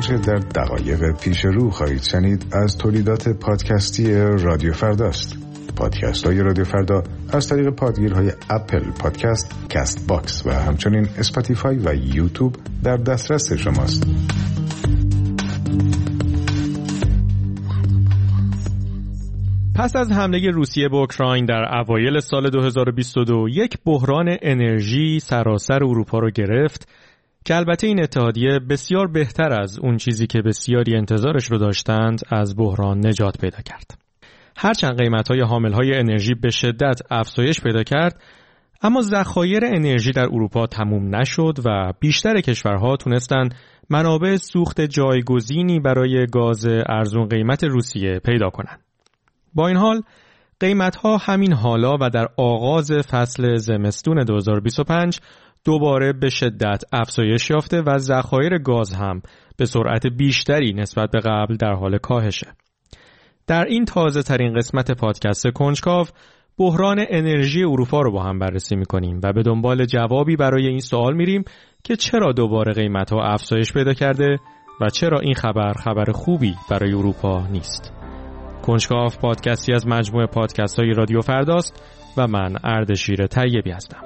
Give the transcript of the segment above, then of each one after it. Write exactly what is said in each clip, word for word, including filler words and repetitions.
آنچه در دقایق پیش رو خواهید شنید از تولیدات پادکستی رادیو فرداست. پادکست های رادیو فردا از طریق پادگیرهای اپل پادکست، کست باکس و همچنین اسپاتیفای و یوتیوب در دسترس شماست. پس از حمله روسیه به اوکراین در اوایل سال دو هزار و بیست و دو یک بحران انرژی سراسر اروپا رو گرفت که البته این اتحادیه بسیار بهتر از اون چیزی که بسیاری انتظارش رو داشتند از بحران نجات پیدا کرد. هرچند قیمت‌های حامل‌های انرژی به شدت افزایش پیدا کرد، اما ذخایر انرژی در اروپا تموم نشد و بیشتر کشورها تونستند منابع سوخت جایگزینی برای گاز ارزون قیمت روسیه پیدا کنند. با این حال قیمت‌ها همین حالا و در آغاز فصل زمستون دو هزار و بیست و پنج دوباره به شدت افزایش یافته و ذخایر گاز هم به سرعت بیشتری نسبت به قبل در حال کاهشه. در این تازه ترین قسمت پادکست کنجکاو بحران انرژی اروپا رو با هم بررسی می‌کنیم و به دنبال جوابی برای این سوال میریم که چرا دوباره قیمت‌ها افزایش پیدا کرده و چرا این خبر خبر خوبی برای اروپا نیست. کنجکاو پادکستی از مجموعه پادکست‌های رادیو فرداست و من اردشیر طیبی هستم.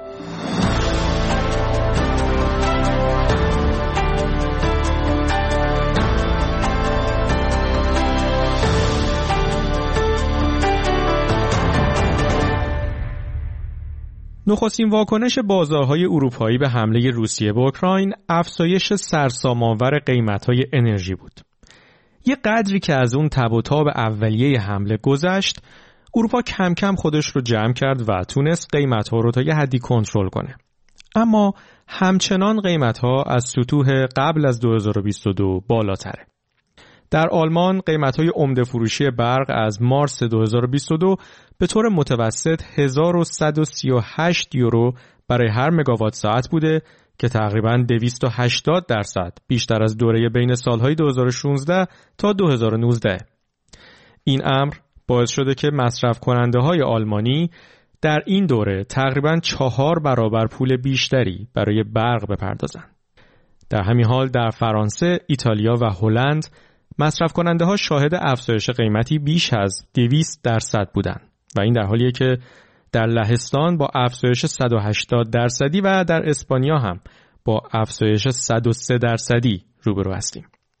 نخستین واکنش بازارهای اروپایی به حمله روسیه به اوکراین افزایش سرسام‌آور قیمت‌های انرژی بود. یه قدری که از اون تب و تاب اولیه حمله گذشت، اروپا کم کم خودش رو جمع کرد و تونست قیمت‌ها رو تا یه حدی کنترل کنه. اما همچنان قیمت‌ها از سطوح قبل از دو هزار و بیست و دو بالاتره. در آلمان قیمت‌های عمده فروشی برق از مارس دو هزار و بیست و دو به طور متوسط هزار و صد و سی و هشت یورو برای هر مگاوات ساعت بوده که تقریباً دویست و هشتاد درصد بیشتر از دوره بین سالهای دو هزار و شانزده تا دو هزار و نوزده. این امر باعث شده که مصرف کننده های آلمانی در این دوره تقریباً چهار برابر پول بیشتری برای برق بپردازند. در همین حال در فرانسه، ایتالیا و هلند مصرف کننده ها شاهد افزایش قیمتی بیش از دویست درصد بودند و این در حالیه که در لهستان با افزایش صد و هشتاد درصدی و در اسپانیا هم با افزایش صد و سه درصدی روبرو هستیم.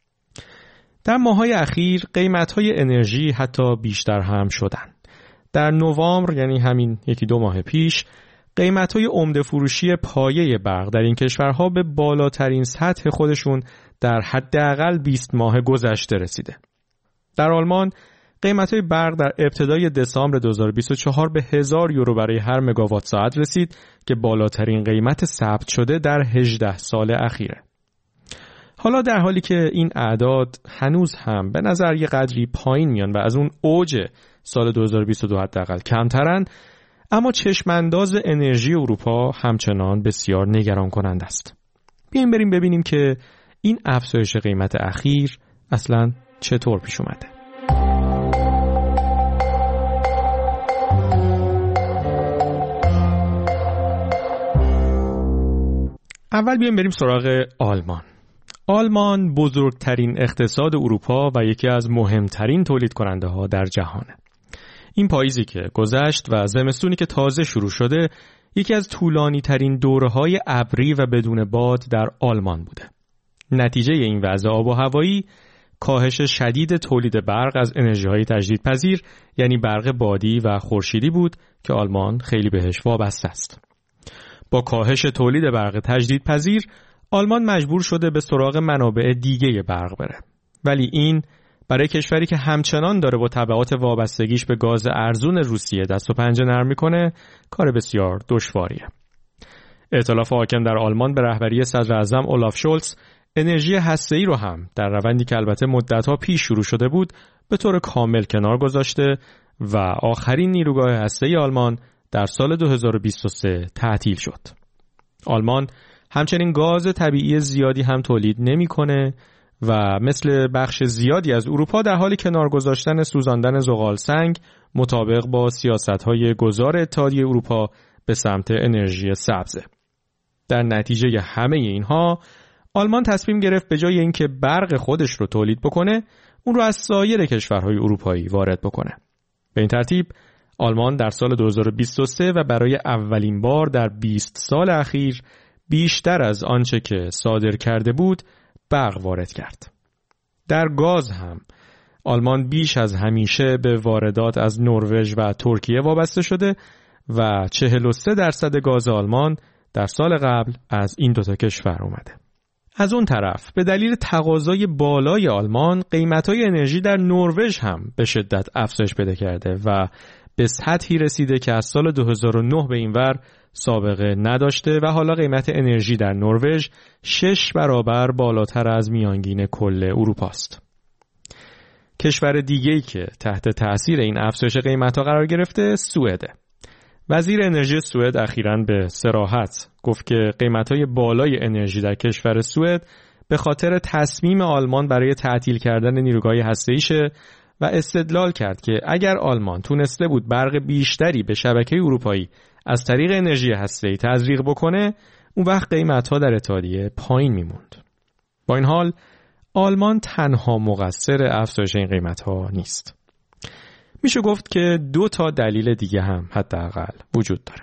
در ماه‌های اخیر قیمت‌های انرژی حتی بیشتر هم شدند. در نوامبر، یعنی همین یکی دو ماه پیش، قیمت‌های عمده فروشی پایه برق در این کشورها به بالاترین سطح خودشون در حداقل بیست ماه گذشته رسیده. در آلمان قیمت‌های برق در ابتدای دسامبر دو هزار و بیست و چهار به هزار یورو برای هر مگاوات ساعت رسید که بالاترین قیمت ثبت شده در هجده سال اخیره. حالا در حالی که این اعداد هنوز هم به نظر یه قدری پایین میان و از اون اوج سال دو هزار و بیست و دو حداقل کمترن، اما چشمانداز انرژی اروپا همچنان بسیار نگران کننده است. بیایم بریم ببینیم که این افزایش قیمت اخیر اصلاً چطور پیش اومده. اول بیایم بریم سراغ آلمان. آلمان بزرگترین اقتصاد اروپا و یکی از مهمترین تولید کننده ها در جهانه. این پاییزی که گذشت و زمستونی که تازه شروع شده یکی از طولانی ترین دوره‌های ابری و بدون باد در آلمان بوده. نتیجه این وضع آب و هوایی کاهش شدید تولید برق از انرژی‌های تجدیدپذیر یعنی برق بادی و خورشیدی بود که آلمان خیلی بهش وابسته است. با کاهش تولید برق تجدیدپذیر آلمان مجبور شده به سراغ منابع دیگه برق بره. ولی این برای کشوری که همچنان داره با تبعات وابستگیش به گاز ارزون روسیه دست و پنجه نرم میکنه کار بسیار دشواریه. ائتلاف حاکم در آلمان به رهبری صدر اعظم اولاف شولز انرژی هسته‌ای رو هم در روندی که البته مدت‌ها پیش شروع شده بود به طور کامل کنار گذاشته و آخرین نیروگاه هسته‌ای آلمان در سال دو هزار و بیست و سه تعطیل شد. آلمان همچنین گاز طبیعی زیادی هم تولید نمی‌کنه و مثل بخش زیادی از اروپا در حال کنار گذاشتن سوزاندن زغال سنگ مطابق با سیاست‌های گذار اتحادیه اروپا به سمت انرژی سبزه. در نتیجه همه اینها آلمان تصمیم گرفت به جای اینکه برق خودش رو تولید بکنه، اون رو از سایر کشورهای اروپایی وارد بکنه. به این ترتیب آلمان در سال دو هزار و بیست و سه و برای اولین بار در بیست سال اخیر بیشتر از آنچه که صادر کرده بود برق وارد کرد. در گاز هم آلمان بیش از همیشه به واردات از نروژ و ترکیه وابسته شده و چهل و سه درصد گاز آلمان در سال قبل از این دوتا کشور اومده. از اون طرف به دلیل تقاضای بالای آلمان قیمت‌های انرژی در نروژ هم به شدت افزایش پیدا کرده و به سطحی رسیده که از سال دو هزار و نه به این ور سابقه نداشته و حالا قیمت انرژی در نروژ شش برابر بالاتر از میانگین کل اروپا است. کشور دیگه‌ای که تحت تأثیر این افزایش قیمت‌ها قرار گرفته سوئده. وزیر انرژی سوئد اخیراً به صراحت گفت که قیمت‌های بالای انرژی در کشور سوئد به خاطر تصمیم آلمان برای تعطیل کردن نیروگاه هسته‌ایشه و استدلال کرد که اگر آلمان تونسته بود برق بیشتری به شبکه اروپایی از طریق انرژی هسته‌ای تزریق بکنه، اون وقت قیمت‌ها در اتحادیه پایین میموند. با این حال آلمان تنها مقصر افزایش این قیمت‌ها نیست. میشه گفت که دو تا دلیل دیگه هم حداقل وجود داره.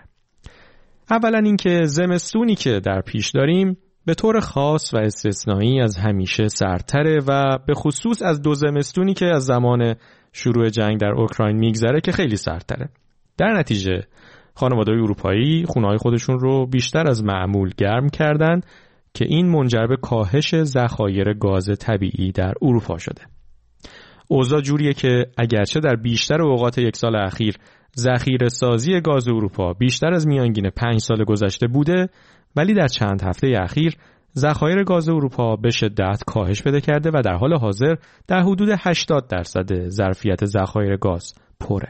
اولا اینکه زمستونی که در پیش داریم به طور خاص و استثنایی از همیشه سردتره و به خصوص از دو زمستونی که از زمان شروع جنگ در اوکراین میگذره که خیلی سردتره. در نتیجه خانواده‌های اروپایی خونه‌های خودشون رو بیشتر از معمول گرم کردن که این منجر به کاهش ذخایر گاز طبیعی در اروپا شده. اوضاع جوریه که اگرچه در بیشتر اوقات یک سال اخیر ذخیره سازی گاز اروپا بیشتر از میانگین پنج سال گذشته بوده، ولی در چند هفته اخیر ذخایر گاز اروپا به شدت کاهش پیدا کرده و در حال حاضر در حدود هشتاد درصد ظرفیت ذخایر گاز پره.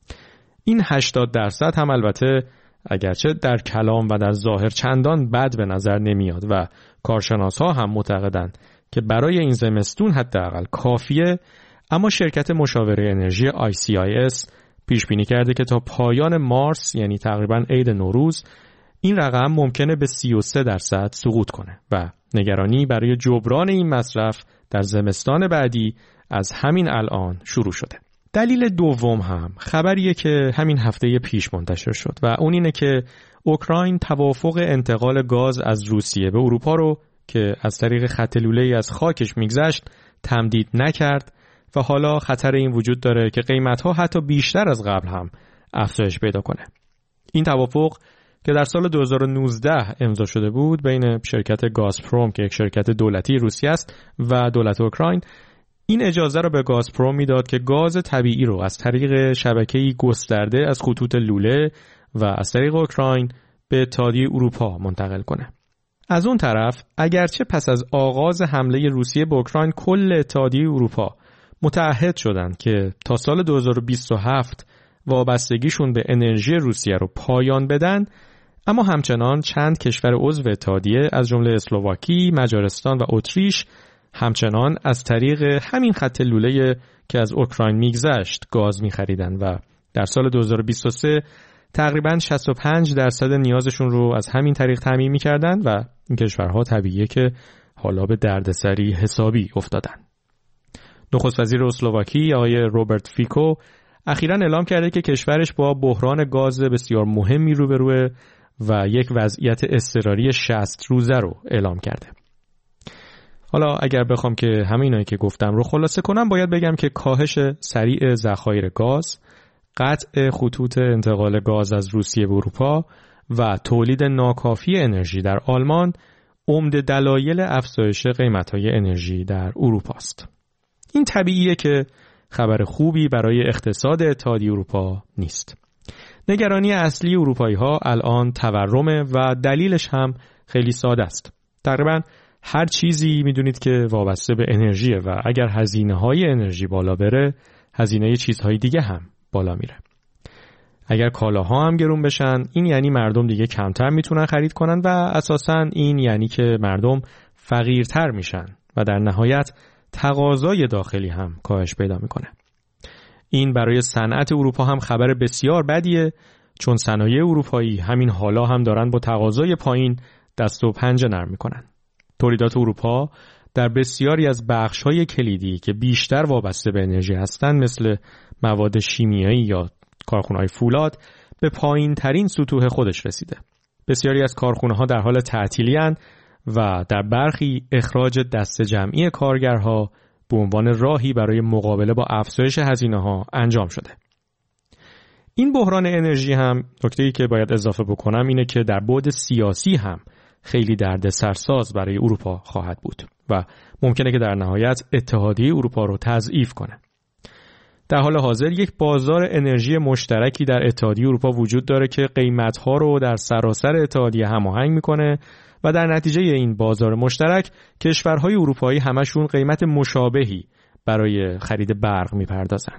این هشتاد درصد هم البته اگرچه در کلام و در ظاهر چندان بد به نظر نمیاد و کارشناس‌ها هم معتقدند که برای این زمستون حداقل کافیه، اما شرکت مشاوره انرژی آی سی آی اس پیش بینی کرده که تا پایان مارس، یعنی تقریباً عید نوروز، این رقم ممکنه به سی و سه درصد سقوط کنه و نگرانی برای جبران این مصرف در زمستان بعدی از همین الان شروع شده. دلیل دوم هم خبریه که همین هفته پیش منتشر شد و اون اینه که اوکراین توافق انتقال گاز از روسیه به اروپا رو که از طریق خط لوله‌ای از خاکش میگذشت تمدید نکرد و حالا خطر این وجود داره که قیمت‌ها حتی بیشتر از قبل هم افزایش پیدا کنه. این توافق که در سال دو هزار و نوزده امضا شده بود بین شرکت گازپروم که یک شرکت دولتی روسیه است و دولت اوکراین، این اجازه را به گازپروم میداد که گاز طبیعی رو از طریق شبکه‌ای گسترده از خطوط لوله و از طریق اوکراین به اتحادیه اروپا منتقل کنه. از اون طرف اگرچه پس از آغاز حمله روسیه به اوکراین کل اتحادیه اروپا متعهد شدند که تا سال دو هزار و بیست و هفت وابستگیشون به انرژی روسیه رو پایان بدن، اما همچنان چند کشور عضو اتحادیه از جمله اسلواکی، مجارستان و اتریش همچنان از طریق همین خط لوله که از اوکراین میگذشت گاز می‌خریدن و در سال دو هزار و بیست و سه تقریباً شصت و پنج درصد نیازشون رو از همین طریق تامین می‌کردن و این کشورها طبیعیه که حالا به دردسری حسابی افتادن. نخست وزیر اسلواکی آقای روبرت فیکو اخیراً اعلام کرده که کشورش با بحران گاز بسیار مهمی روبروه و یک وضعیت اضطراری شصت روزه رو اعلام کرده. حالا اگر بخوام که همه اینایی که گفتم رو خلاصه کنم، باید بگم که کاهش سریع ذخایر گاز، قطع خطوط انتقال گاز از روسیه به اروپا و تولید ناکافی انرژی در آلمان عمده دلایل افزایش قیمت‌های انرژی در اروپا است. این طبیعیه که خبر خوبی برای اقتصاد اتحادیه اروپا نیست. نگرانی اصلی اروپایی‌ها الان تورمه و دلیلش هم خیلی ساده است. تقریباً هر چیزی میدونید که وابسته به انرژیه و اگر هزینه‌های انرژی بالا بره، هزینه چیزهای دیگه هم بالا میره. اگر کالاها هم گرون بشن، این یعنی مردم دیگه کمتر میتونن خرید کنن و اساساً این یعنی که مردم فقیرتر میشن و در نهایت تقاضای داخلی هم کاهش پیدا میکنه. این برای صنعت اروپا هم خبر بسیار بدیه، چون صنایع اروپایی همین حالا هم دارن با تقاضای پایین دست و پنجه نرم میکنن. تولیدات اروپا در بسیاری از بخش‌های کلیدی که بیشتر وابسته به انرژی هستند مثل مواد شیمیایی یا کارخانه‌های فولاد به پایین‌ترین سطوح خودش رسیده. بسیاری از کارخانه‌ها در حال تعطیلی اند و در برخی اخراج دست جمعی کارگرها به عنوان راهی برای مقابله با افزایش هزینه‌ها انجام شده. این بحران انرژی هم نکته‌ای که باید اضافه بکنم اینه که در بعد سیاسی هم خیلی دردسرساز برای اروپا خواهد بود و ممکنه که در نهایت اتحادیه اروپا رو تضعیف کنه. در حال حاضر یک بازار انرژی مشترکی در اتحادیه اروپا وجود داره که قیمت‌ها رو در سراسر اتحادیه هماهنگ میکنه و در نتیجه این بازار مشترک کشورهای اروپایی همشون قیمت مشابهی برای خرید برق میپردازن.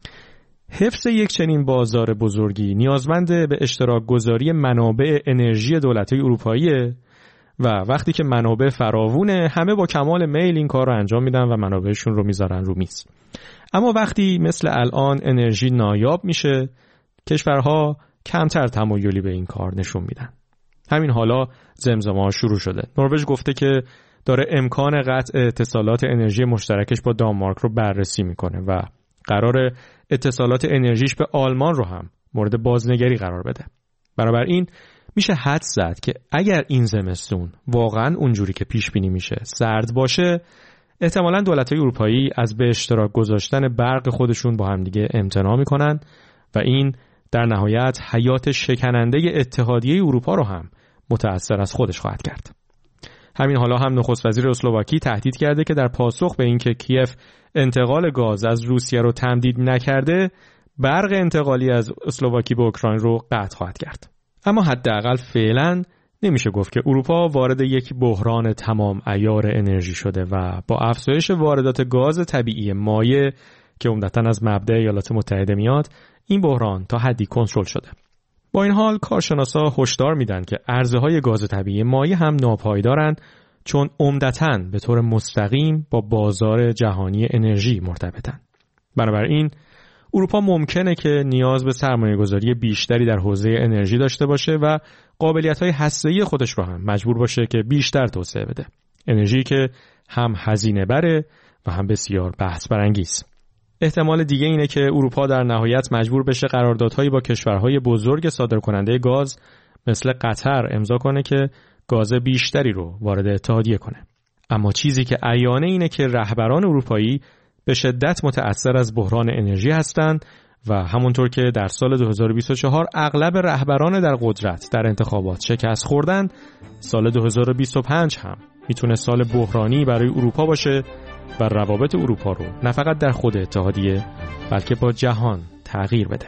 حفظ یک چنین بازار بزرگی نیازمند به اشتراک گذاری منابع انرژی دولت‌های اروپاییه و وقتی که منابع فراوونه همه با کمال میل این کار رو انجام میدن و منابعشون رو میذارن رو میز. اما وقتی مثل الان انرژی نایاب میشه کشورها کمتر تمایلی به این کار نشون میدن. همین حالا زمزمه‌ها شروع شده. نروژ گفته که داره امکان قطع اتصالات انرژی مشترکش با دانمارک رو بررسی میکنه و قرار اتصالات انرژیش به آلمان رو هم مورد بازنگری قرار بده. بنابراین میشه حدس زد که اگر این زمستون واقعا اونجوری که پیش بینی میشه سرد باشه احتمالاً دولت‌های اروپایی از به اشتراک گذاشتن برق خودشون با هم دیگه امتناع میکنن و این در نهایت حیات شکننده اتحادیه اروپا رو هم متأثر از خودش خواهد کرد. همین حالا هم نخست وزیر اسلواکی تهدید کرده که در پاسخ به اینکه کیف انتقال گاز از روسیه رو تمدید نکرده برق انتقالی از اسلواکی به اوکراین رو قطع خواهد کرد. اما حداقل فعلا نمیشه گفت که اروپا وارد یک بحران تمام عیار انرژی شده و با افزایش واردات گاز طبیعی مایع که عمدتاً از مبدأ ایالات متحده میاد این بحران تا حدی کنترل شده. با این حال کارشناسا هشدار میدن که عرضه‌های گاز طبیعی مایع هم ناپایدارن چون عمدتاً به طور مستقیم با بازار جهانی انرژی مرتبطن. بنابراین اروپا ممکنه که نیاز به سرمایه‌گذاری بیشتری در حوزه انرژی داشته باشه و قابلیت‌های هسته‌ای خودش رو هم مجبور باشه که بیشتر توسعه بده. انرژی که هم هزینه بره و هم بسیار بحث برانگیز. احتمال دیگه اینه که اروپا در نهایت مجبور بشه قراردادهایی با کشورهای بزرگ صادرکننده گاز مثل قطر امضا کنه که گاز بیشتری رو وارد اتحادیه کنه. اما چیزی که عیانه اینه که رهبران اروپایی به شدت متأثر از بحران انرژی هستند و همونطور که در سال دو هزار و بیست و چهار اغلب رهبران در قدرت در انتخابات شکست خوردن، سال دو هزار و بیست و پنج هم میتونه سال بحرانی برای اروپا باشه و روابط اروپا رو نه فقط در خود اتحادیه بلکه با جهان تغییر بده.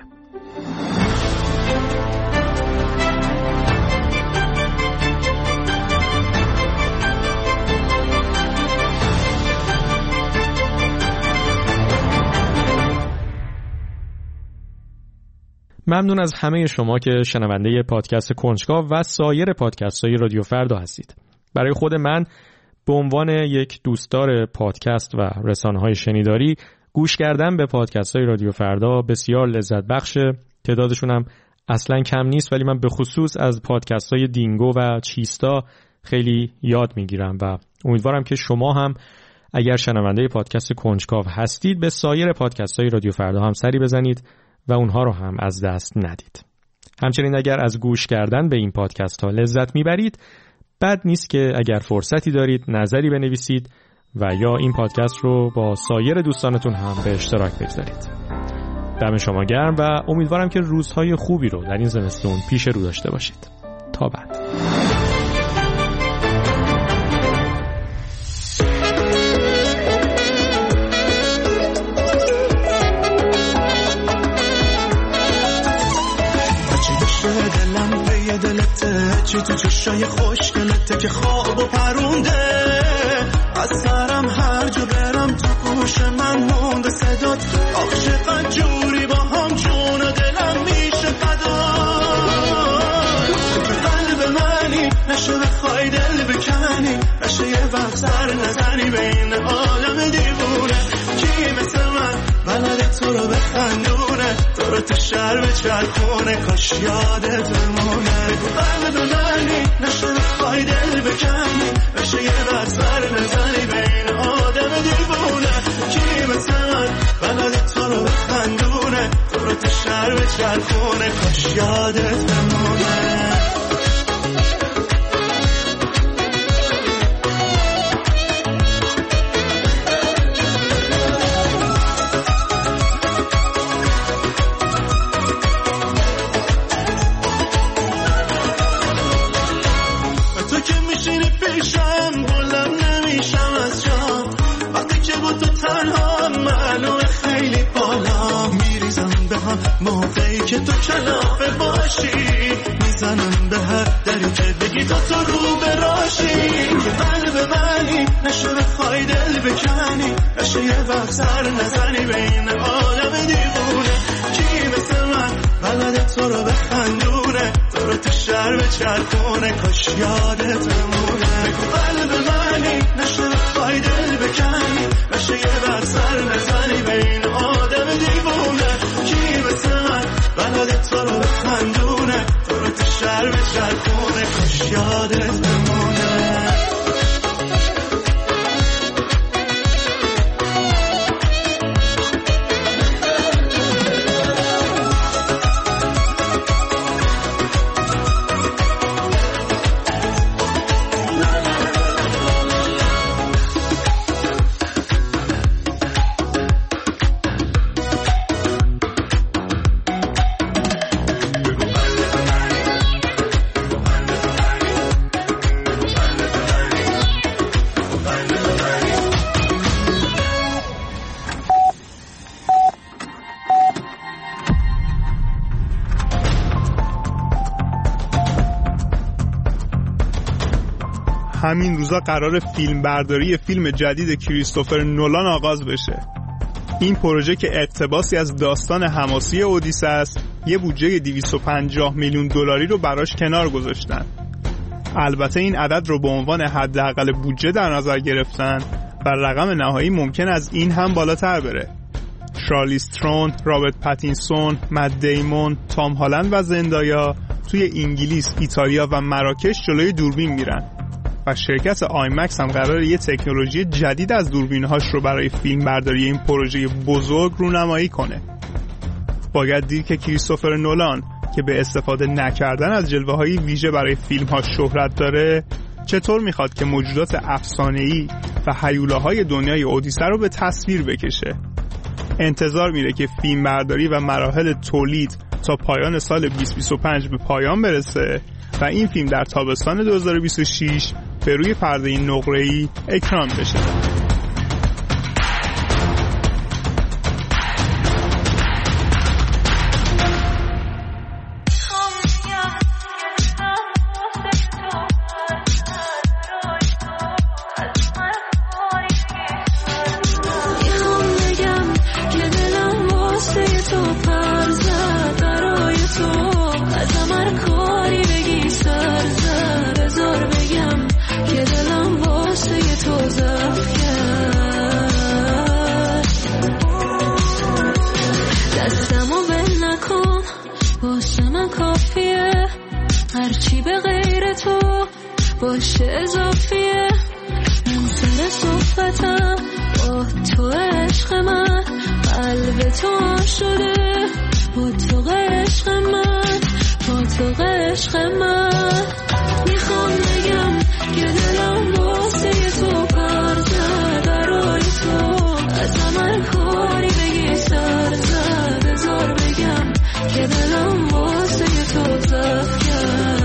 ممنون از همه شما که شنونده پادکست کنجکاو و سایر پادکست‌های رادیو فردا هستید. برای خود من به عنوان یک دوستدار پادکست و رسانه‌های شنیداری گوش کردن به پادکست‌های رادیو فردا بسیار لذت بخشه. تعدادشون هم اصلاً کم نیست ولی من به خصوص از پادکست‌های دینگو و چیستا خیلی یاد میگیرم و امیدوارم که شما هم اگر شنونده پادکست کنجکاو هستید به سایر پادکست‌های رادیو فردا هم سری بزنید و اونها رو هم از دست ندید. همچنین اگر از گوش کردن به این پادکست ها لذت میبرید بد نیست که اگر فرصتی دارید نظری بنویسید و یا این پادکست رو با سایر دوستانتون هم به اشتراک بگذارید. دم شما گرم و امیدوارم که روزهای خوبی رو در این زمستون پیش رو داشته باشید. تا بعد. چی تو چشای خوشگلته که خواب و پرونده از سرم هر جا برم تو گوش من مونده صدات آخ چقدر جوری با هم جون و دلم میشه فدا تو قلب منی نشو بخوای دل بکنی نشه یه وقت سر نزنی بین عالم دیوونه کی مثل من بلده تو رو بخندونه دور تو شهر به چرخونه کاش یادت بمونه. قلب منی نشه بخوای دل بکنی بشه یه وقت سر نزنی بین آدم دیوونه. کی مثل من بلد تو رو بخندونه دور تو شهر به چرخونه کاش یادت بمونه. موقعی که تو کلافه باشی میزنم به هر دری که بگی تا تو رو براشی. که قلب منی نشه بخوای دل بکنی نشه یه وقت سر نزنی بین عالم دیوونه. کی مثل من بلد تو رو بخندونه دور تو شهر به چرخونه کاش یادت بمونه. قلب منی نشه بخوای دل بکنی نشه یه وقت سر نزنی بین آدم دیوونه. کی مثل من بلد تو رو بخندونه دور تو شهر به چرخونه کاش یادت بمونه. همین روزا قرار فیلم برداری فیلم جدید کریستوفر نولان آغاز بشه. این پروژه که اقتباسی از داستان حماسی اودیسه است، یه بودجه دویست و پنجاه میلیون دلاری رو براش کنار گذاشتن. البته این عدد رو به عنوان حداقل بودجه در نظر گرفتن و رقم نهایی ممکن از این هم بالاتر بره. شارلیز ترون، رابرت پاتینسون، مت دیمون، تام هالند و زندایا توی انگلیس، ایتالیا و مراکش جلوی دوربین میرن و شرکت آیمکس هم قراره یه تکنولوژی جدید از دوربین‌هاش رو برای فیلم برداری این پروژه بزرگ رونمایی کنه. باید دید که کریستوفر نولان که به استفاده نکردن از جلوه‌های ویژه برای فیلم‌ها شهرت داره، چطور میخواد که موجودات افسانه‌ای و هیولاهای دنیای اودیسه رو به تصویر بکشه. انتظار میره که فیلم برداری و مراحل تولید تا پایان سال بیست بیست و پنج به پایان برسه و این فیلم در تابستان دو هزار و بیست و شش به روی پرده نقره‌ای اکران بشه. هرچی به غیر تو باشه اضافیه. من سر صحبتم با تو عشق من، قلب تو شده با تو عشق من، با تو عشق من. میخوام بگم که دلم واسه تو پر زد، برای تو از من کاری بگی سر زد. بذار بگم که دلم واسه تو زد کرد.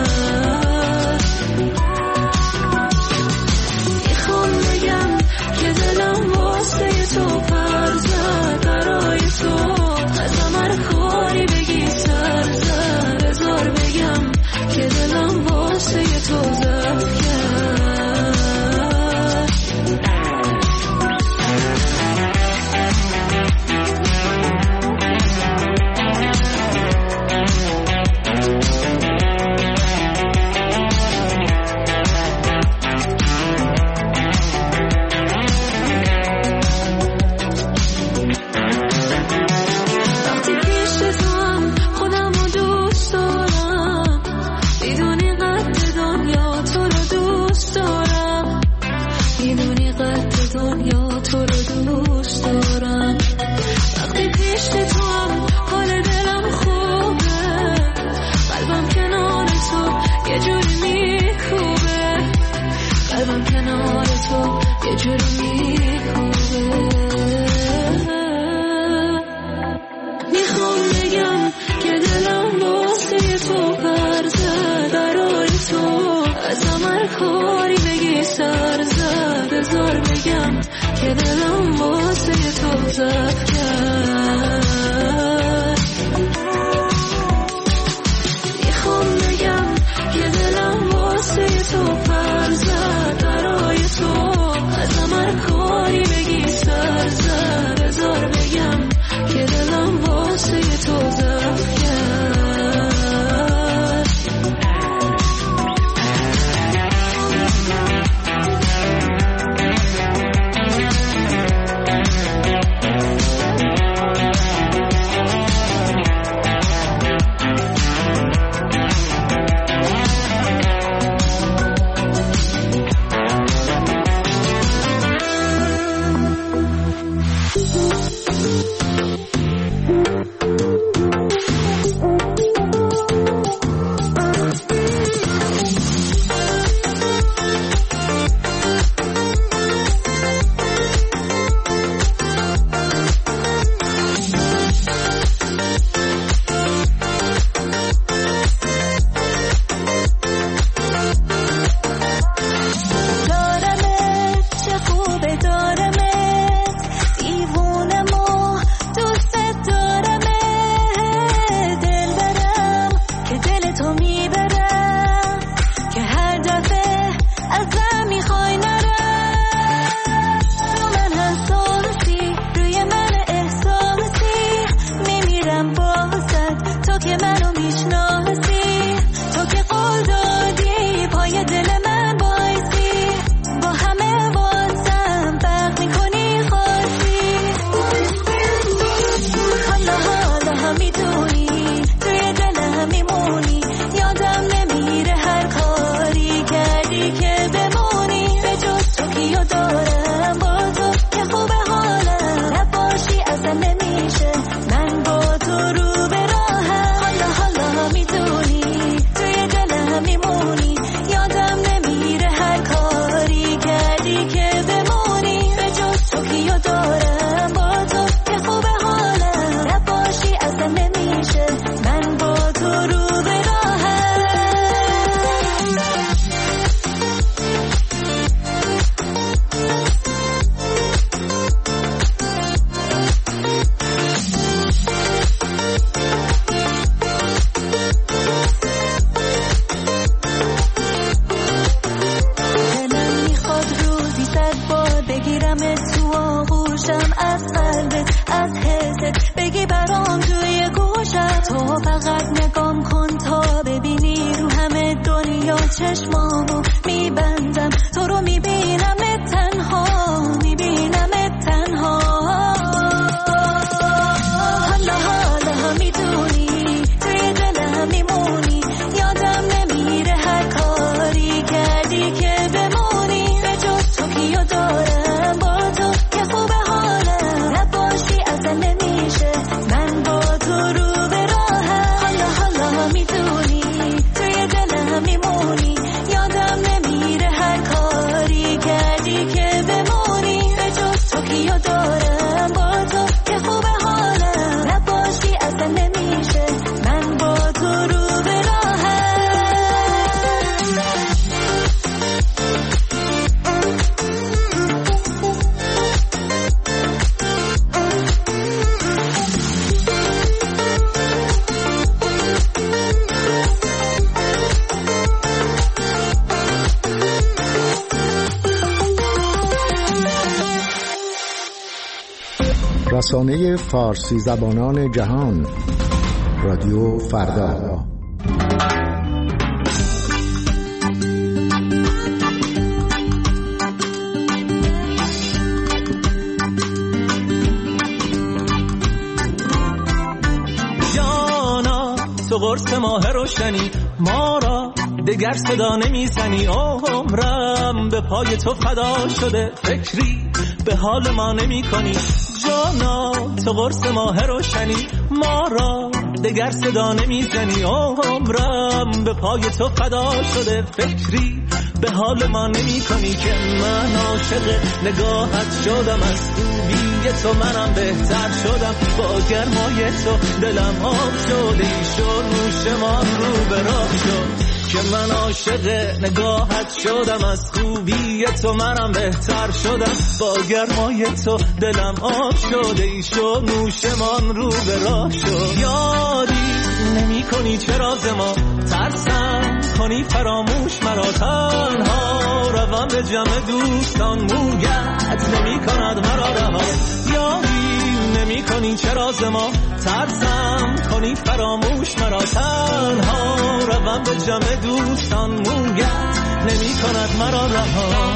میخوام بگم که دلم واسه تو پر زد، برای تو از من کاری بگی سر زد. بذار بگم پشت تو هم حال دلم خوبه، قلبم کنار تو یه جوری میکوبه، قلبم کنار تو یه جوری میکوبه. میخوام بگم که دلم واسه تو پر زد، برای تو ازم هر کاری بگی سر زد. بذار بگم که دلم واسه تو زد کرد. میخوام بگم که دلم واسه تو پر زد، برای تو ازم هر کاری بگی سر زد. بذار بگم که دلم واسه تو زد کرد. چشمامو میبندم، تو رو میبینم تنها، میبینم تنها. حالا حالا میدونی توی دلم میمونی، یادم نمیره هر کاری کردی که بمونی. به جز تو کیو دارم با تو که خوبه حالم، نباشی اصلا نمیشه من با تو رو به راهم. حالا حالا میدونی توی دلم میمونی، یادم نمیره هر کاری کردی که بمونی. به جز تو کیو دارم با تو که خوبه حالم، نباشی اصلا نمیشه من با تو رو به راهم. رسانه فارسی زبانان جهان، رادیو فردا. جانا تو قرص ماه روشنی، ما را دگر صدا نمیزنی. عمرم به پای تو فدا شده، فکری به حال ما نمی کنی. جانا تو قرص ماه روشنی، ما را دگر صدا نمیزنی. عمرم به پای تو فدا شده، فکری به حال ما نمی کنی که من عاشق نگاهت شدم. از خوبی تو منم بهتر شدم، با گرمای تو دلم آب شده. ایشو نوشمان رو به راه شد که من عاشق نگاهت شدم. از خوبی تو منم بهتر شدم، با گرمای تو دلم آب شده. ایشو نوشمان رو به راه شد. یادی نمی کنی چرا ز ما ترسم کنی فراموش مرا، تنها روم به جمع دوستان مویت نمی کند مرا رها. یادی نمی کنی چرا ز ما ترسم کنی فراموش مرا، تنها روم به جمع دوستان مویت نمی کند مرا رها.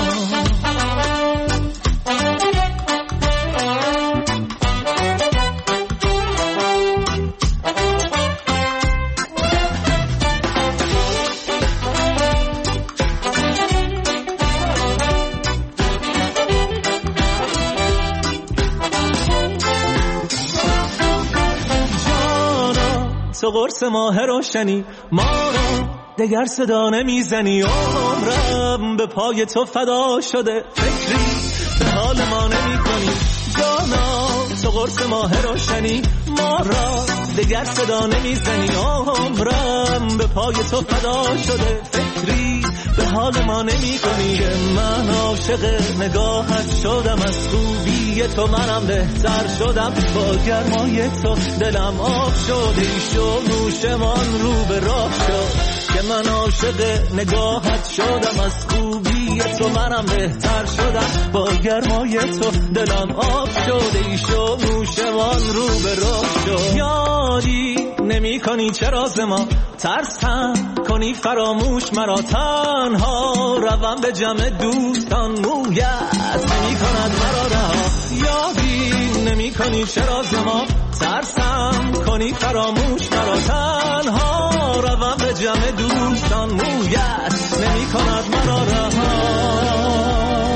تو قرص ماه روشنی، ما را دگر صدا نمیزنی. عمرم به پای تو فدا شده، فکری به حال ما نمی کنی. جانا تو قرص ماه روشنی، ما را دگر صدا نمیزنی. عمرم به پای تو فدا شده، فکری به حال ما نمی کنی که من عاشق نگاهت شدم. از خوبی تو منم بهتر شدم، با گرمای تو دلم آب شده. ایشو نوشمان رو به راه شد که من عاشق نگاهت شدم. از خوبی تو منم بهتر شدم، با گرمای تو دلم آب شده. ایشو نوشمان رو به راه شد. یادی نمی کنی چرا ز ما ترسم کنی فراموش مرا، تنها روم به جمع دوستان مویت نمی کند مرا رها. یادی نمی کنی چرا ز ما ترسم کنی فراموش مرا، تنها روم به جمع دوستان مویت نمی کند مرا رها.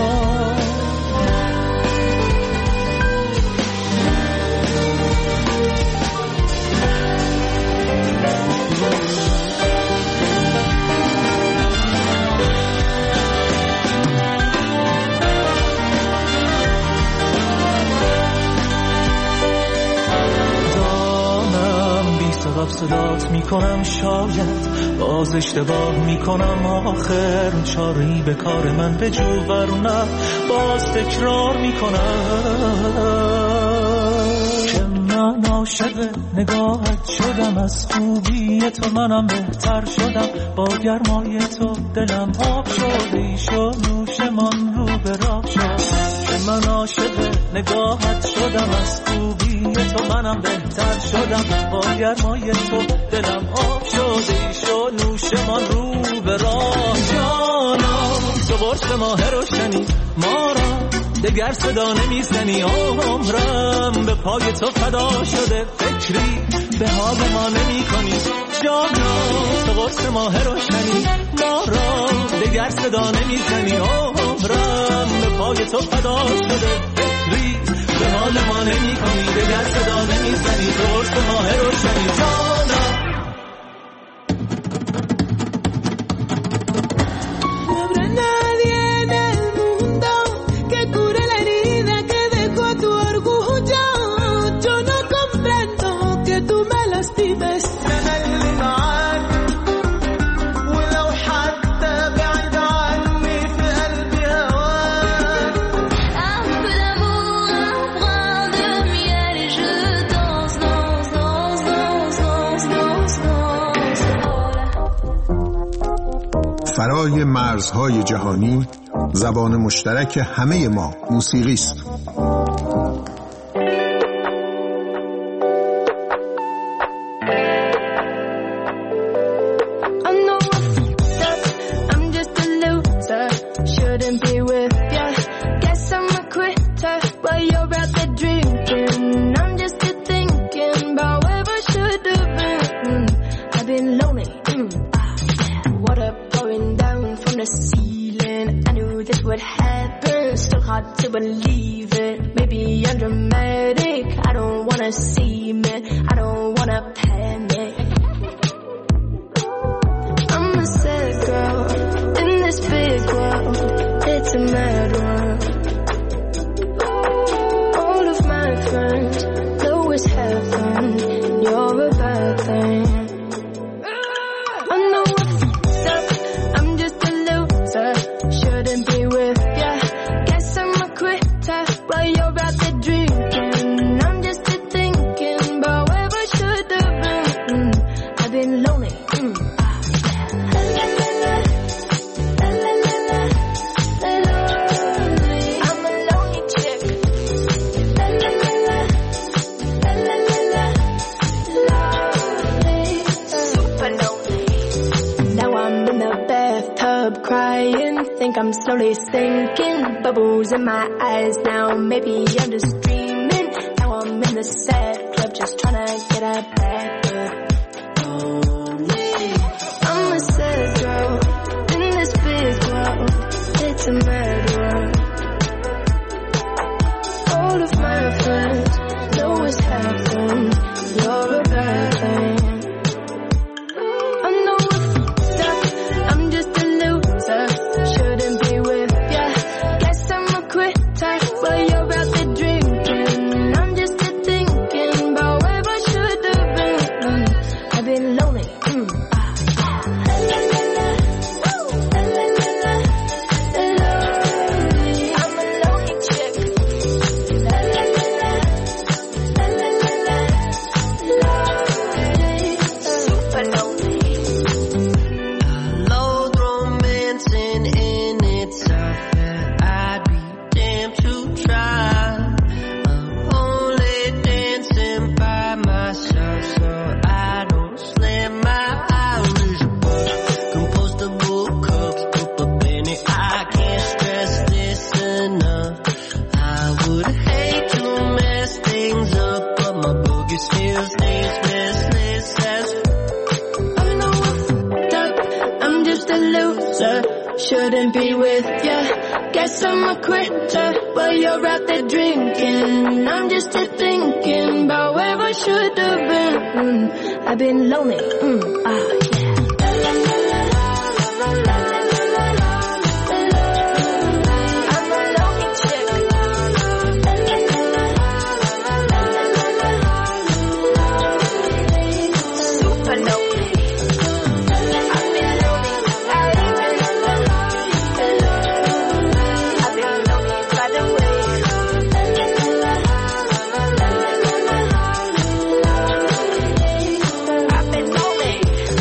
سبب صدات میکنم، شاید باز اشتباه میکنم. آخر چاری به کار من بجو ورنه باز تکرار میکنم که من عاشق نگاهت شدم. از خوبی تو منم بهتر شدم، با گرمای تو دلم آب شد. ایشو نوشمان رو به راه شد که من عاشق نگاهت شدم. از خوبی تو منم بهتر شدم، با گرمای تو دلم آب شد. ایشو نوشمان رو به راه. جانا تو قرص ماه روشنی، ما را دگر صدا نمیزنی. عمرم به پای تو فدا شده، فکری به حال ما نمی کنی. جانا تو قرص ماه روشنی، ما را دگر صدا نمیزنی. عمرم به پای تو فدا شده، فکری به حال ما نمی کنی. دگر صدا نمیزنی، تو قرص ماه روشنی. جانا فرای مرزهای جهانی، زبان مشترک همه ما موسیقی است. To believe it, maybe I'm dramatic. I don't wanna see me, I don't wanna panic. I'm a sad girl in this big world. It's a mad world. All of my friends know it's heaven. You're a bad thing. I know I fucked up. I'm just a loser. Shouldn't be with ya. Guess I'm a quitter while you're out there drinking. I'm just a thinking about where I should have been. Mm. I've been lonely. Mm. La la la la. La la la la. Lonely. I'm a lonely chick. La la la la. La la la la. Lonely. Super lonely. Now I'm in the bathtub crying. Think I'm slowly sinking. Bubbles in my eyes now. Maybe I'm just dreaming. Now I'm in the sad club just trying to get a bad good. Lonely. I'm a sad girl in this big world. It's a mad world. All of my friends know it's happened. You're a bad thing. I know I fucked up. I'm just a loser. Shouldn't be with ya. Guess I'm a quitter while you're out there drinking. I'm just a thinking about where I should have been. Mm. I've been lonely. Mm. La la la la. La la la la. Lonely. I'm a lonely chick. La la la la. La la la la. Lonely. Super lonely. Loathe romancing in itself, yeah, I'd be damned to try. I'm only dancing by myself, so I don't slam my eyes. Compostable cups, put a penny. I can't stress this enough. I would hate to mess things up, but my boogie still stays restless as I know I fucked up. I'm just a loser. Shouldn't be with ya. Guess I'm a quitter while you're out there drinking. I'm just a thinking about where I should have been. Mm. I've been lonely. Mm. Ah, yeah. La la la la. La la la la la. Lonely. I'm a lonely chick. La la la la la. La la la la. Lonely. Super lonely. I've been lonely. I've been lonely. I've been lonely by the way. I've been lonely.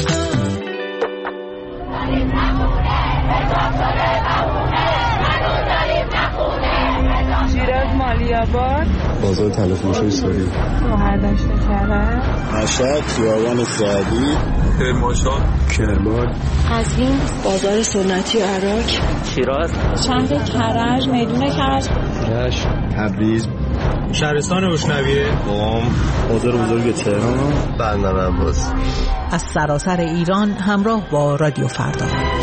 شیراز مالیاباد بازار تلفروشی سوری شوهر داشته کرده مشهد خیابان سعدی کرمانشاه کرمان قزوین بازار سنتی عراق شیراز شهر کرج میدون کرج رشت تبریز شهرستان روشنویه قم بازار بزرگ تهران بندر عباس. از سراسر ایران همراه با رادیو فردا.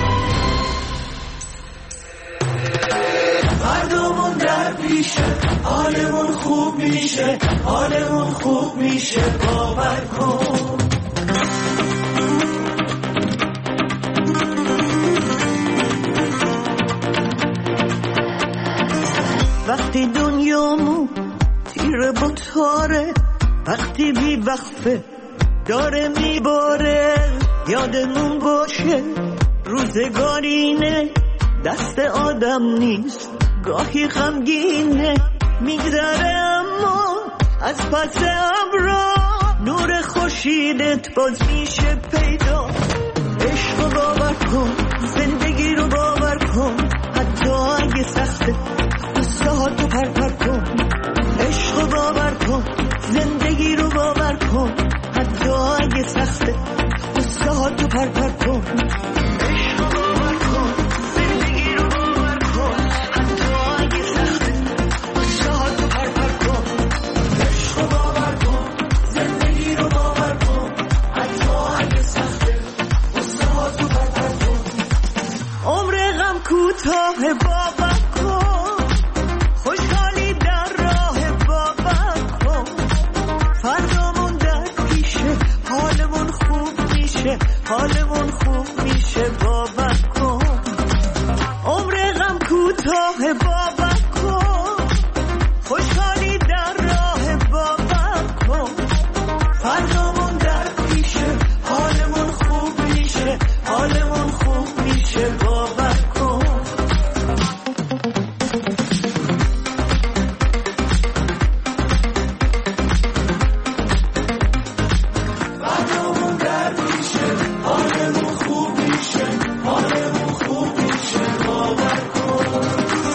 فردامون در پیشه، حالمون خوب میشه، حالمون خوب میشه، باور کن. وقتی دنیامون تیره با تاره، وقتی بی وقفه داره میباره، یادمون باشه روزگارینه، دست آدم نیست، گاهی غمگینه، میگذره اما از پس ابرا نور خورشیدت باز میشه پیدا. عشق رو باور کن، زندگی رو باور کن، حتی اگه سخته قصه ها تو پر پر کن. عشق رو باور کن، زندگی رو باور کن، حتی اگه سخته قصه ها تو پر پر کن. عشق رو باور کن، زندگی رو باور کن، حتی اگه سخته قصه ها تو پر پر کن. عشق رو باور کن، زندگی رو باور کن، حتی اگه سخته قصه ها تو پر پر کن. عمر غم کوتاه باور کن، خوشحالی در راه باور حالمون خوب میشه باور کن عمر غم کوتاه باور کن خوشحالی در راه باور کن فردامون در پیشه حالمون خوب میشه حالمون خوب میشه باور کن فردامون در پیشه حالمون خوب میشه حالمون خوب میشه باور کن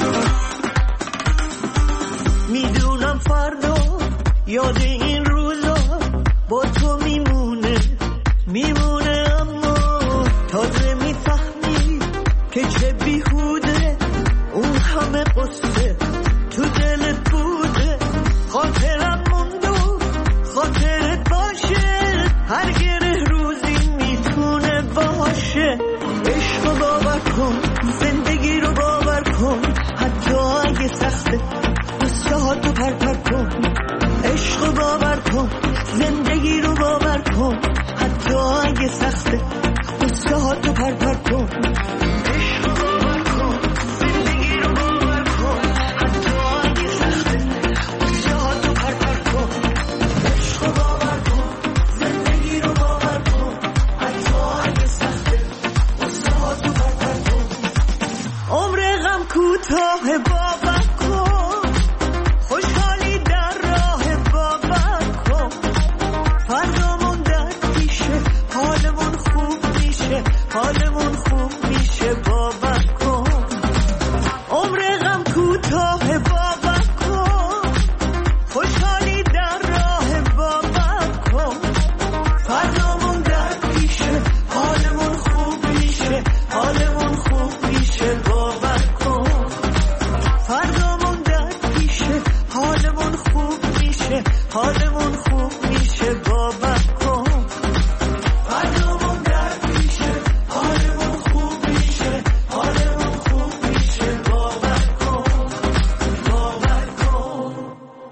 میدونم فردا یاد این روزا با تو میمونه میمونه اما تازه میفهمی که چه بیهوده اون همه قصه تو دلت بوده خاطرم موندو خاطرت باشه هر گره روزی میتونه باشه عشق رو باور کن زندگی رو باور کن حتی اگه سخته قصه ها تو پر پر کن عشق رو باور کن زندگی رو باور کن حتی اگه سخته قصه ها تو پر پر کن عشق رو باور کن زندگی رو باور کن حتی اگه سخته قصه ها تو پر پر کن عشق رو باور کن زندگی رو باور کن حتی اگه سخته قصه ها تو پر پر کن عمر غم کوتاه باور کن خوشحالی در راه باور کن فردامون در پیشه حالمون خوب میشه حالمون خوب میشه باور کن عمر غم کوتاه باور کن خوشحالی در راه باور کن فردامون در پیشه حالمون خوب میشه حالمون خوب میشه باور کن فردامون در پیشه حالمون خوب میشه حالمون خوب میشه باور کن فردامون در پیشه حالمون خوب میشه حالمون خوب میشه باور کن باور کن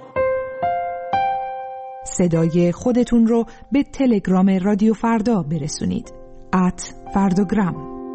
صدای خودتون رو به تلگرام رادیو فردا برسونید ات فردوگرام.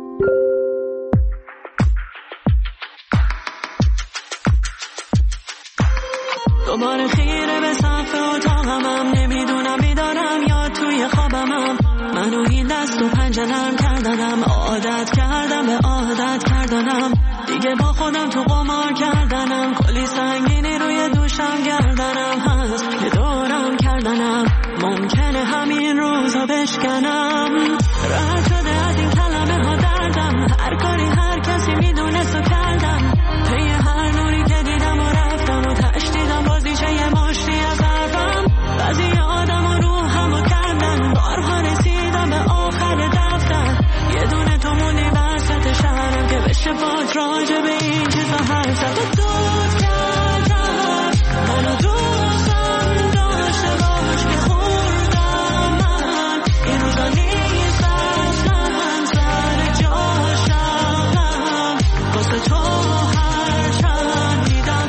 دوباره خیره به سقف اتاقمم نمیدونم بیدارم یا توی خوابمم منو این دست و پنجه نرم کردنم عادت کردم به عادت کردنم دیگه با خودم تو قمار کردنم کلی سنگینی روی دوشم گردنم هست که دورم کردنم ممکنه همین روزا بشکنم راحت شده از این کلمه ها دردم هر کاری هر کسی میدونست و کردم پی هر نوری که دیدم و رفتم و تشدیدم بازیشه یه مشتی از حرفم بعضی آدم و روحم و کردن بارها رسیدم به آخر دفتر یه دونه تو موندی وسط شهرم که بشه باد راجع به این چیزا حرف زد و دوست کردم منو دوستم داشته باش که خوردم من این روزا نیست اصلا سر جاشم واسه تو هر چند میدم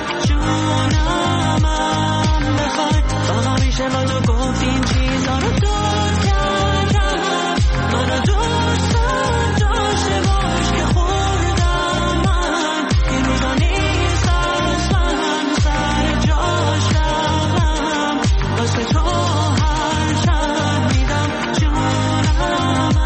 جونمم بخوای فقط میشه با تو گفت این چیزا رو دوست کردم منو دوستم داشته باش که خوردم من این روزا نیست اصلا سر جاشم واسه تو هر چند میدم جونمم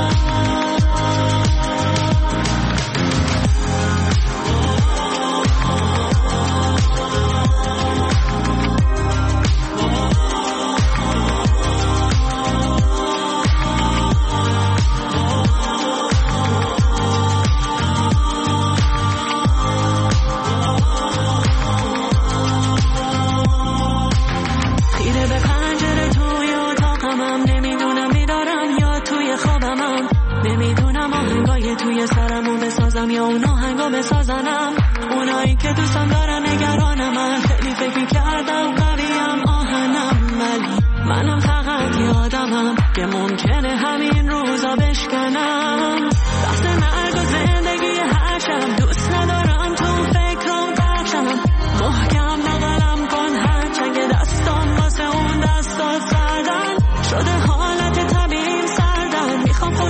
خیره به پنجره توی اتاقمم نمیدونم بیدارم یا توی خوابمم نمیدونم آهنگای توی سرمو بسازم یا اون آهنگا بسازنم اونایی که دوستم دارن نگرانم من خیلی فکر کردم قویم آهنم ولی منم فقط یادمم که ممکنه همین روزا بشکنم بحث مرگ و زندگی هر شب دوست ندارم تو فکرم بخشم محکم نقلم کن هر چنگ دستان واسه اون دستا سردن شده حالت طبیعی سردن میخوام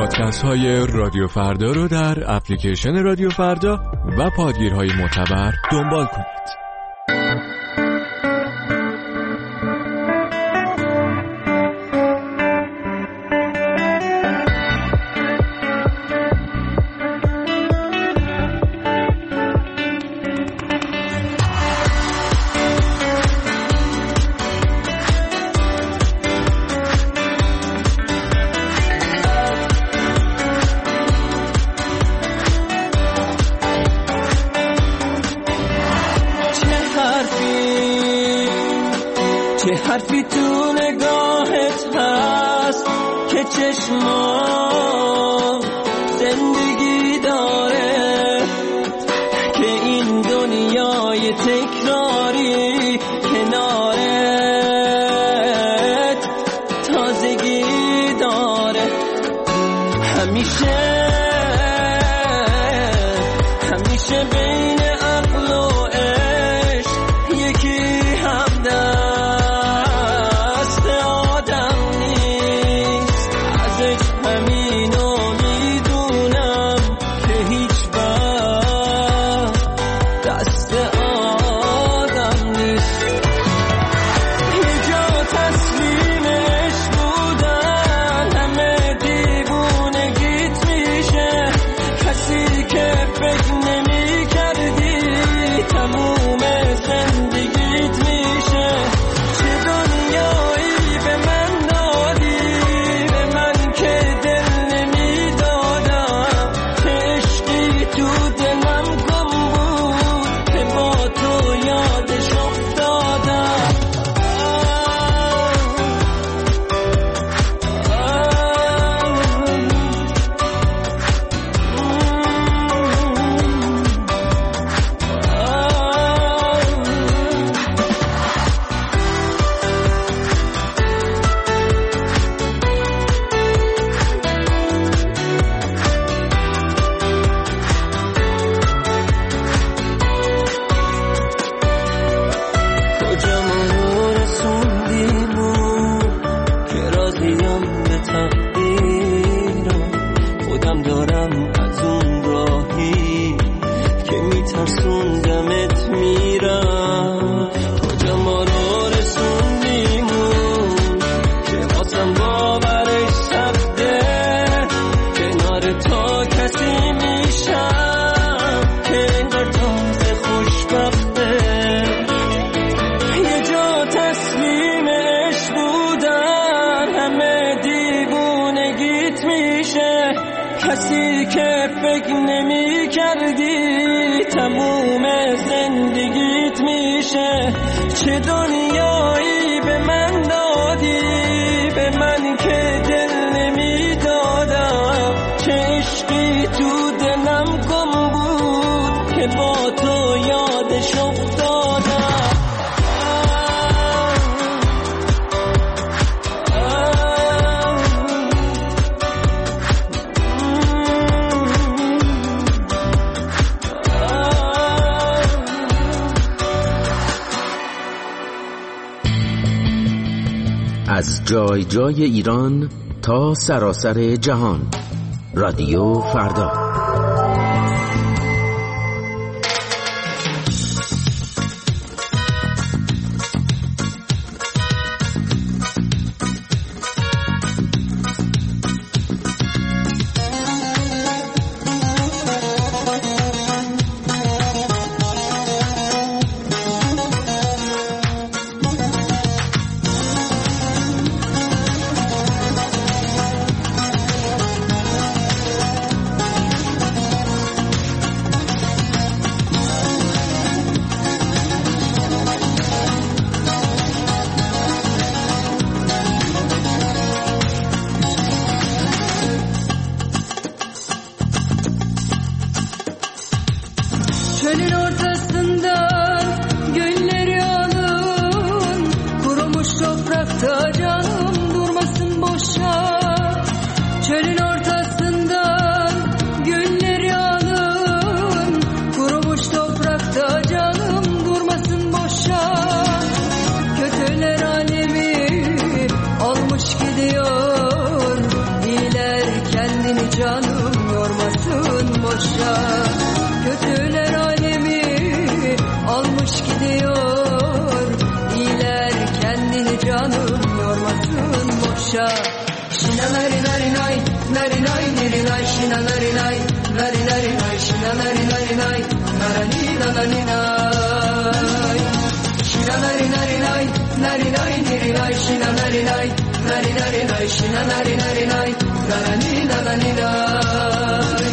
پادکست های رادیو فردا رو در اپلیکیشن رادیو فردا و پادگیرهای معتبر دنبال کنید. حرفی تو نگاهت هست که چشما زندگی داره، که این دنیای تکراری کنارت تازگی داره. همیشه همیشه بین عقل و عشق یکی همدم کسی که فکر نمی کردی تموم زندگیت میشه. چه دنیایی به من دادی، به من که دل نمی دادم. چه عشقی تو دلم گم بود که با تو یادش افتادم. از جای جای ایران تا سراسر جهان، رادیو فردا. Çölün ortasından gülleri alın, kurumuş toprakta canım durmasın boşa. Çölün ortasından gülleri alın, kurumuş toprakta canım durmasın boşa. Kötüler alemi almış gidiyor, iyiler kendini boşa. Kötüler alemi almış gidiyor. İyiler kendini canım yormasın boşa. Şina nari nari nay, nari nay nari nay, şina nari nay, nari nari nay, şina nari nari nay, narani narani nay. Şina nari nari nay, nari nay nari nay, şina nari nay, nari nari nay, şina nari nari nay, narani narani nay.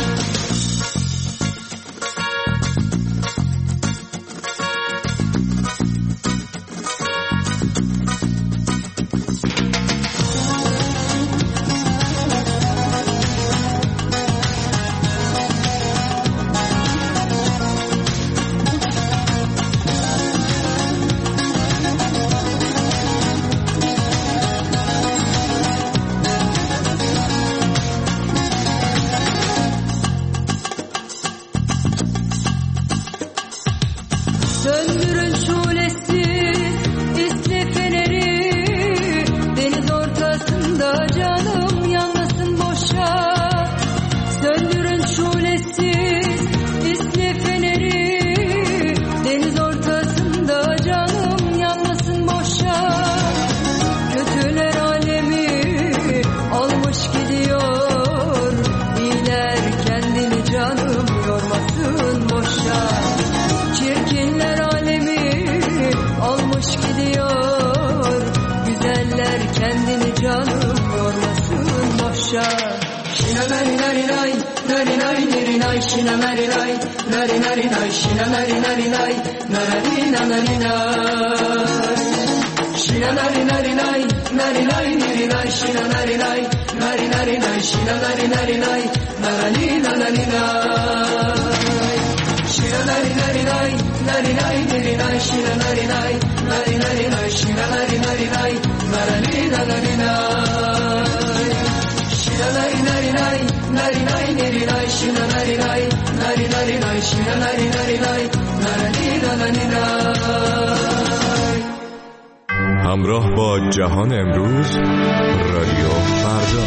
Söndürün şulesiz isli feneri, deniz ortasında canım yanmasın boşa. Söndürün şulesiz isli feneri, deniz ortasında canım yanmasın boşa. Kötüler alemi almış gidiyor, iyiler kendini canım yormasın boşa. Çirkinler alemi almış gidiyor, güzeller kendini canım yormasın boşa. Şina nari nari nay, nari nay nari nay, şina nari nay, nari nari nay, şina nari nari nay, narani narani nay. Şina nari nari nay, nari nay nari nay, şina nari nay, nari nari nay, şina nari nari nay, narani narani nay. Shina nari nari nai, nari nai nari nai, shina nari nai, nari nari nai, shina nari nari nai, narani narani nai. Shina nari nari nai, nari nai nari nai, shina nari nai, nari nari nai, shina nari nari nai, narani narani nai. همراه با جهان امروز رادیو فردا.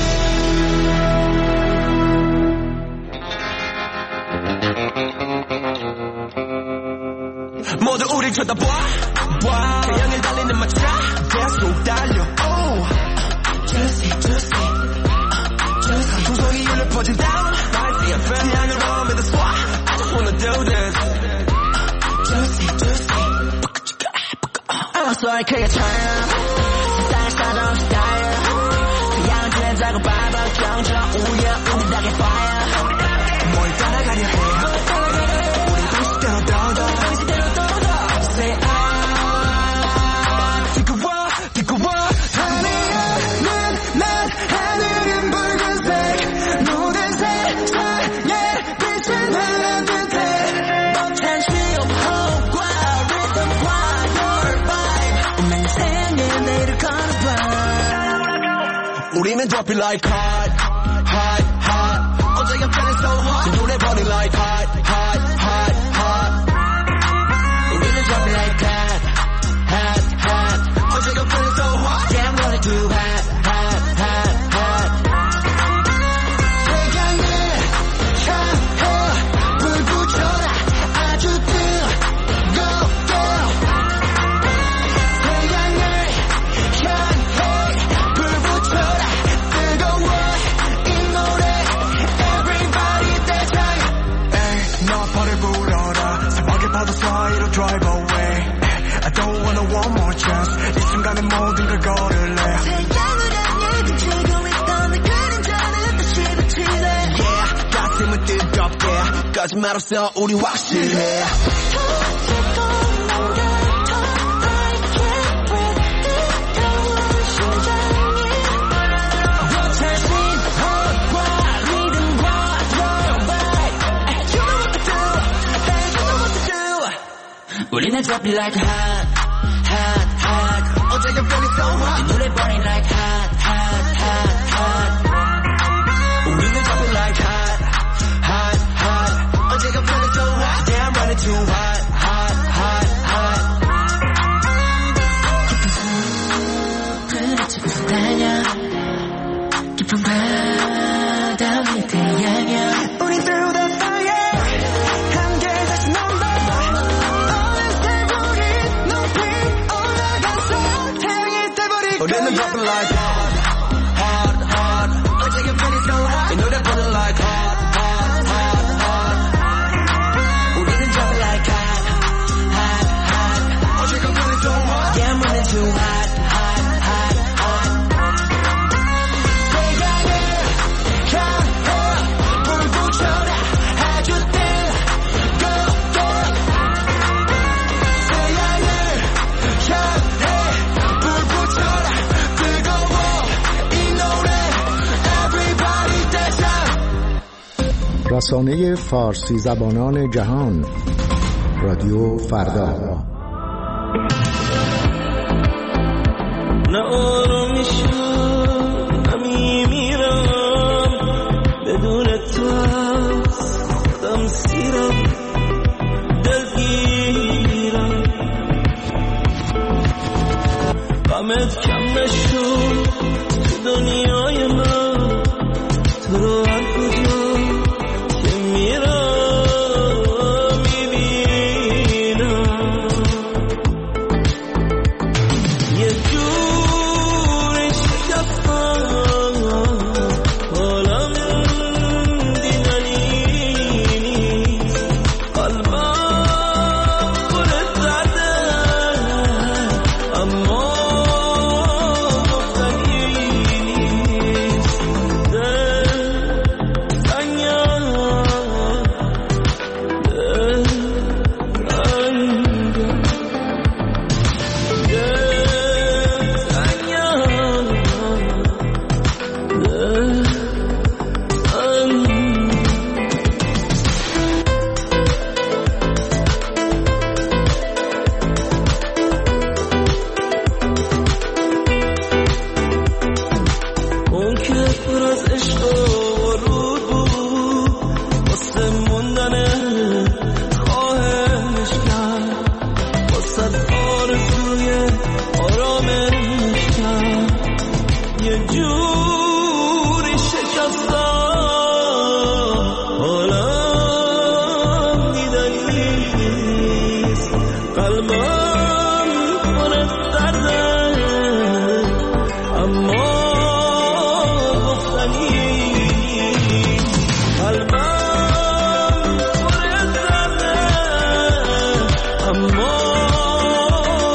모두 우릴 쳐다봐 태양을 달리는 마차 계속 달려 oh. Juicy juicy juicy 종소리 울려 퍼진 down 태양을 보며 the swat I just wanna do this Juicy juicy I'm sorry 그게 참 세상을 사정 스타일 태양은 되자고 밟아 경적 우려 우리 닭의 fire 뭘 따라가려 해 우리 도시대로 더더 도시대로 더더 Say I 비꼬아 비꼬아 하늘은 난 하늘은 붉은색 모든 세상에 빛을 발한 듯해 벅찬 쉼호흡과 리듬과 your vibe 운명의 생에 내일을 거는 밤 우리는 drop it like hot hot hot 어제 옆자리 so hot 지금 노래 burning like hot hot hot hot 우리는 drop it like hot hot hot 어제 옆자리 so hot damn running too hot hot hot hot 태양을 향해 불 붙여라 아주 뜨겁게 태양을 향해 불 붙여라 뜨거워 이 노래 everybody dance 에이 너 발을 불어라 사막의 파도 사이로 drive away I don't wanna one more chance 이 순간에 모든 걸 걸을래 태양을 향해 비치고 있던 내 그림자를 다시 비치네 Yeah 가슴은 뜨겁게 거짓말 없어 우리 확실해 우리는 drop it like hot, hot, hot 어제 옆변이 so hot 이 노래 burning like hot, hot, hot, hot 우리는 drop it like hot, hot, hot 어제 옆변이 so hot damn running too hot, hot, hot, hot 깊은 숲을 헤치고 다녀 깊은 바다 위에 태양이야 우리 through the رسانه فارسی زبانان جهان، رادیو فردا. نه آرامیشم نمی میرم بدون تو از خودم سیرم دلگیرم غمت کم نشد تو دنیای من تو رو هر کجا که میرم میبینم یه جوری شکستم حالم دیدنی نیست قلبم پرت زده اما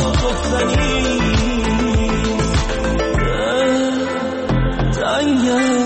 yeah.